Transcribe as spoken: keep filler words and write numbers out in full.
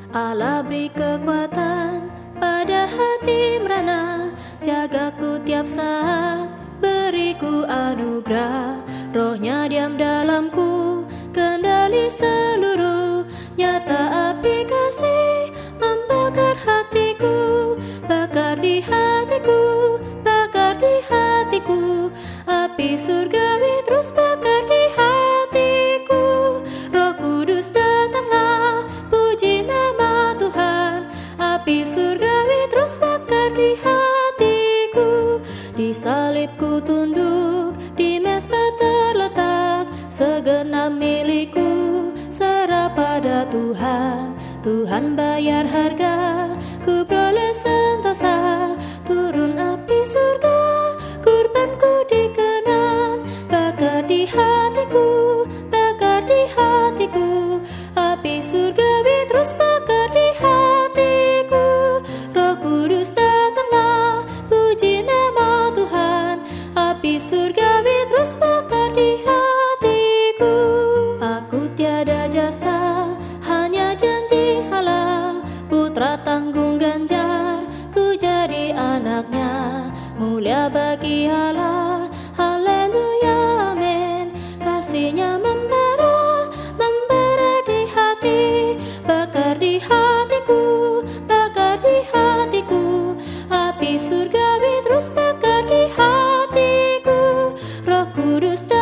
Allah beri kekuatan pada hati merana, jagaku tiap saat, beriku anugerah. Rohnya diam dalamku, kendali seluruh, nyata api kasih membakar hatiku, bakar di hatiku, bakar di hatiku. Api surgawi terus bakar di hatiku. Roh Kudus datanglah, puji nama Tuhan. Api surgawi terus bakar di hatiku. Di salibku tunduk, di mezbah terletak, segenap milikku serah pada Tuhan. Tuhan bayar harga, ku beroleh sentosa. Turun api surga, kurbanku dikenan, bakar di hatiku, bakar di hatiku. Api surgawi terus bakar di hatiku. Roh Kudus datanglah, puji nama Tuhan. Api surgawi terus bakar di hatiku. Aku tiada jasa, hanya janji Allah. Putra tanggung ganjar, ku jadi anaknya. Mulia bagi Allah, haleluya, amin. Kasihnya membara, membara di hati, bakar di hatiku, bakar di hatiku. Api surgawi terus bakar di hatiku. Roh Kudus